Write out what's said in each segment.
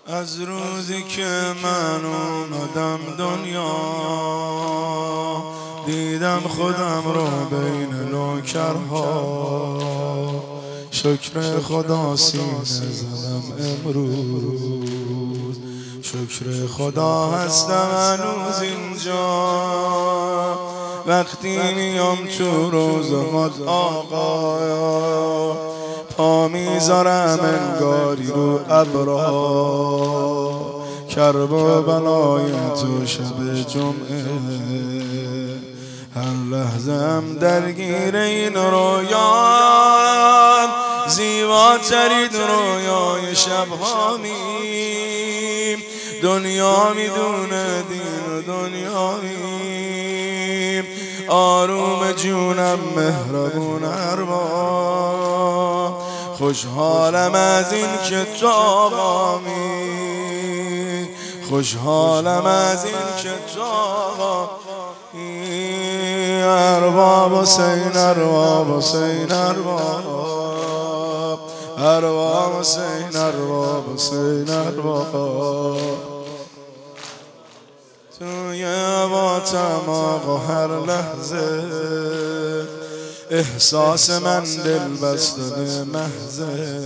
از روزی که من اومدم دنیا دیدم خودم رو بین نوکرها. شکر خدا سینه زدم امروز، شکر خدا هستم هنوز اینجا. وقتی میام تو روزات آقا پا میذارم انگاری رو ابرها. کرب و بلای تو شب جمعه هر لحظه‌ام درگیر این رویام. زیباترین رویای شبها میم، دنیا میدونه دین و دنیا میم. آروم جونم مهربون ارباب، خوشحالم از این که تو آقامی، خوشحالم از این که تو آقامی. ارباب حسین، ارباب حسین، ارباب، ارباب حسین، ارباب حسین، ارباب. توی عباتم آقا هر لحظه احساس من دل بسته به محضه.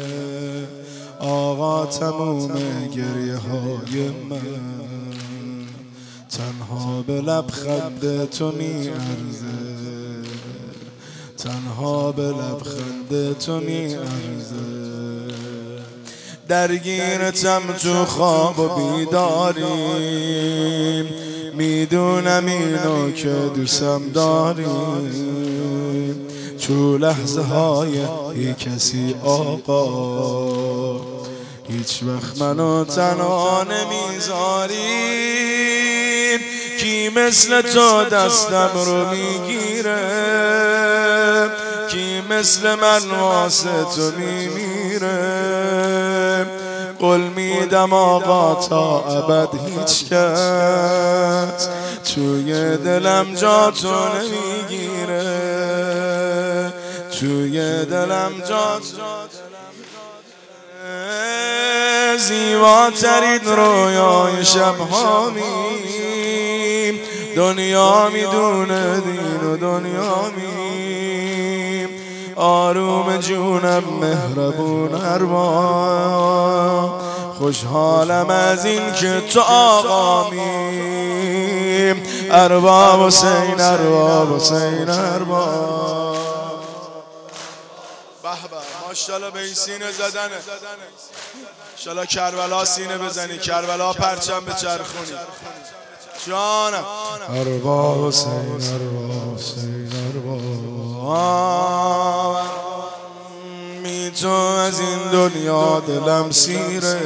آقا تموم گریه های من تنها به لبخند تو می ارزه، تنها به لبخند تو می ارزه. درگیرتم تو خواب و بیداریم، میدونم اینو که دوستم داریم. تو لحظه های ای کسی آقا هیچ وقت منو تنها نمیذاریم. کی مثل تو دستم رو میگیره، کی مثل من واسه تو میمیره. قول میدم آقا تا ابد هیچ کس توی دلم جا تو نمیگیره، توی دلم جا تو. زیباترین رویای شبها میم، دنیا میدونه دین و دنیا میم. آروم جونم مهربون ارباب، خوشحالم از این که تو آقامیم. ارباب حسین، ارباب حسین، ارباب. به به ماشاءالله به این سینه زدنه. انشالله کربلا سینه بزنی، کربلا پرچم بچرخونی جانم. ارباب حسین، ارباب حسین، ارباب. می تو از این دنیا دلم سیره،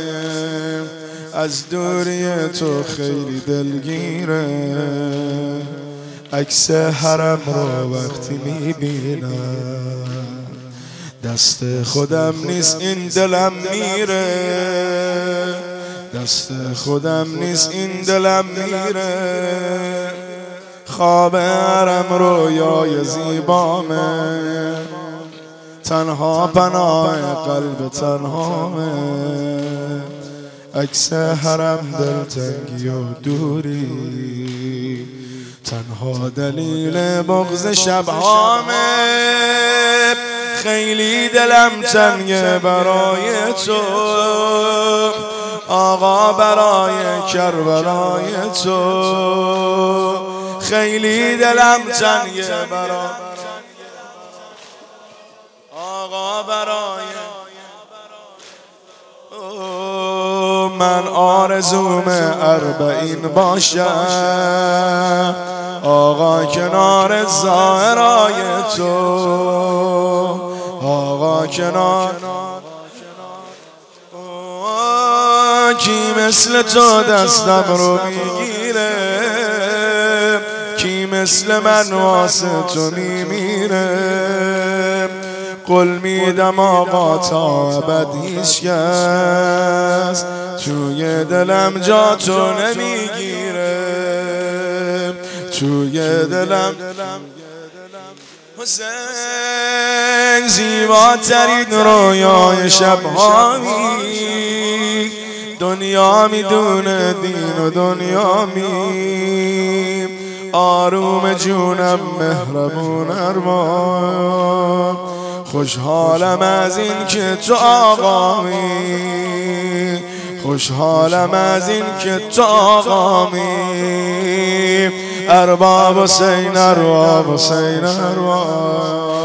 از دوری تو خیلی دلگیره. عکس حرم رو وقتی میبینم دست خودم نیست این دلم میره، دست خودم نیست این دلم میره. خواب حرم رویای زیبامه، تنها پناه قلب تنهامه. عکس حرم دلتنگی و دوری تنها دلیل بغض شبهامه. خیلی دلم تنگه برای تو آقا، برای کربلای تو. خیلی دلم تنگه برای آقا، برای من آرزوم 40 باشم آقا کنار زهرای تو، آقا کنار. کی مثل تو دستم رو میگیره، کی مثل من واسه تو میمیره. قول میدم آقا تا ابد هیچ کس توی دلم جا تو نمیگیره، توی دلم. حسین زیباترین رویای شبهایی، دنیا میدونه دین و دنیا می آروم جونم مهربون ارباب خوشحالم از این که تو آقامی خوشحالم از این که تو آقامی ارباب حسین ارباب حسین ارباب